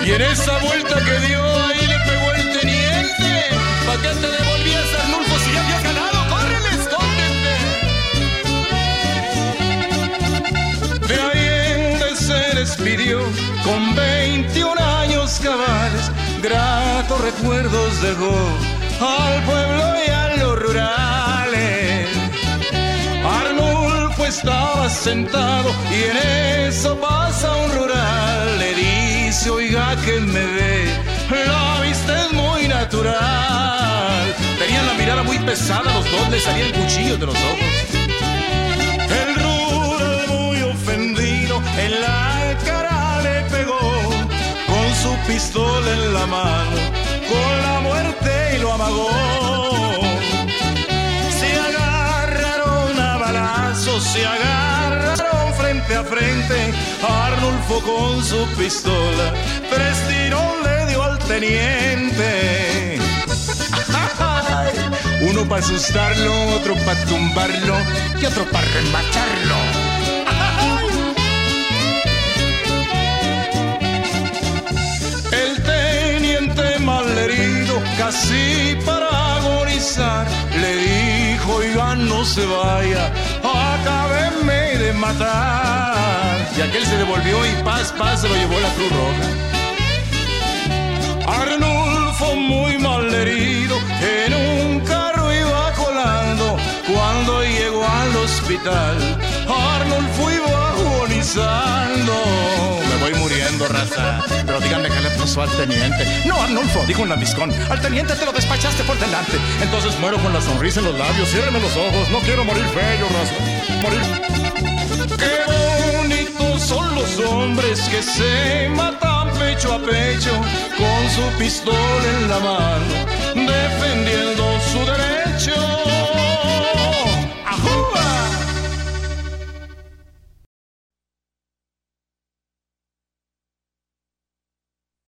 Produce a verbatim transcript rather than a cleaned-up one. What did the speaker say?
Y en esa vuelta que dio ahí le pegó el teniente. ¿Pa' qué te devolvías, Arnulfo, si ya había ganado? ¡Córrele, escóndete! De Allende se despidió con veintiún años cabales. Gratos recuerdos dejó al pueblo y a los rurales. Arnulfo estaba sentado y en eso pasa un rural. Le dice, oiga, que me ve, la vista es muy natural. Tenían la mirada muy pesada, los dos le salían cuchillos de los ojos. El rural muy ofendido en la cara le pegó, con su pistola en la mano, con la muerte y lo amagó. Se agarraron a balazos, se agarraron frente a frente. Arnulfo con su pistola, tres tiros le dio al teniente. Uno para asustarlo, otro para tumbarlo y otro para rematarlo. El teniente malherido, casi para agonizar, le dijo, oiga, no se vaya, acábeme de matar. Y aquel se devolvió y paz, paz, se lo llevó la Cruz Roja. Arnulfo muy malherido, en un carro iba colando. Cuando llegó al hospital, Arnulfo iba agonizando. Me voy muriendo, raza, pero díganme qué le pasó al teniente. No, Arnulfo, dijo un lambiscón, al teniente te lo despachaste por delante. Entonces muero con la sonrisa en los labios, ciérreme los ojos, no quiero morir feo, raza, morir. Qué bonitos son los hombres que se matan pecho a pecho, con su pistola en la mano.